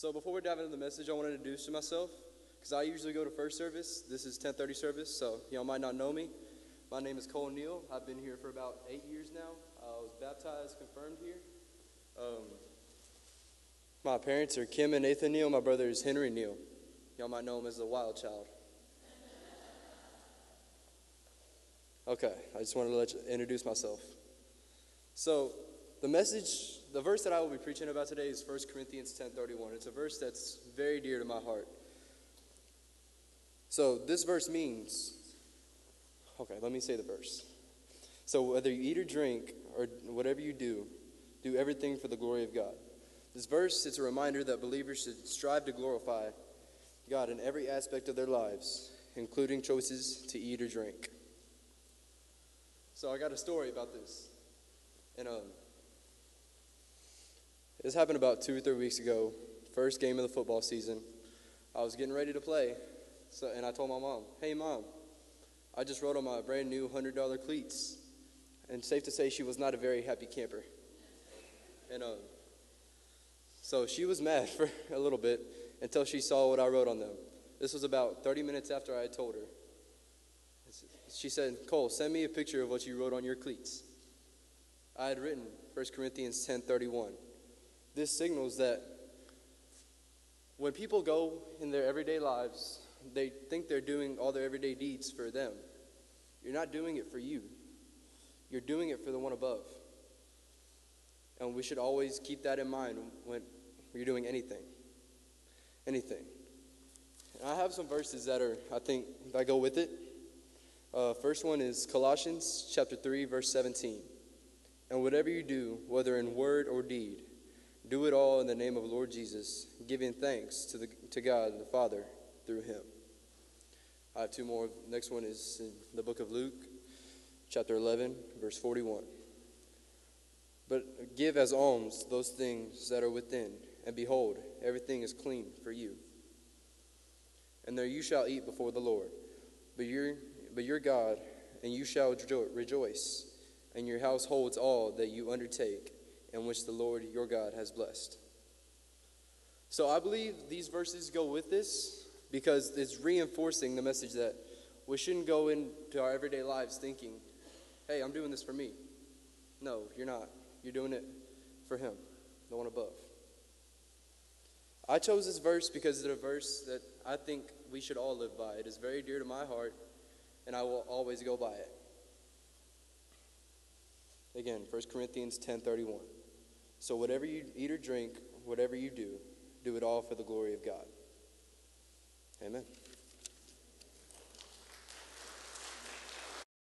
So before we dive into the message, I want to introduce myself because I usually go to first service. This is 10:30 service, so y'all might not know me. My name is Cole Neal. I've been here for about 8 years now. I was baptized, confirmed here. My parents are Kim and Nathan Neal. My brother is Henry Neal. Y'all might know him as the wild child. Okay, I just wanted to introduce myself. So the verse that I will be preaching about today is 1 Corinthians 10:31. It's a verse that's very dear to my heart. So this verse means, okay, let me say the verse. So whether you eat or drink or whatever you do everything for the glory of God. This verse, it's a reminder that believers should strive to glorify God in every aspect of their lives, including choices to eat or drink. So I got a story about this. And this happened about 2 or 3 weeks ago, first game of the football season. I was getting ready to play, and I told my mom, "Hey, Mom, I just rode on my brand new $100 cleats." And safe to say, she was not a very happy camper. And so she was mad for a little bit until she saw what I wrote on them. This was about 30 minutes after I had told her. She said, "Cole, send me a picture of what you wrote on your cleats." I had written 1 Corinthians 10:31. This signals that when people go in their everyday lives, they think they're doing all their everyday deeds for them. You're not doing it for you. You're doing it for the one above. And we should always keep that in mind when you're doing anything. Anything. And I have some verses that go with it. First one is Colossians chapter 3, verse 17. "And whatever you do, whether in word or deed, do it all in the name of the Lord Jesus, giving thanks to God the Father through him." I have two more. Next one is in the book of Luke, chapter 11, verse 41. "But give as alms those things that are within, and behold, everything is clean for you. And there you shall eat before the Lord, but your God, and you shall rejoice, and your house holds all that you undertake, in which the Lord your God has blessed." So I believe these verses go with this because it's reinforcing the message that we shouldn't go into our everyday lives thinking, "Hey, I'm doing this for me." No, you're not. You're doing it for him, the one above. I chose this verse because it's a verse that I think we should all live by. It is very dear to my heart, and I will always go by it. Again, 1 Corinthians 10:31. "So whatever you eat or drink, whatever you do it all for the glory of God." Amen.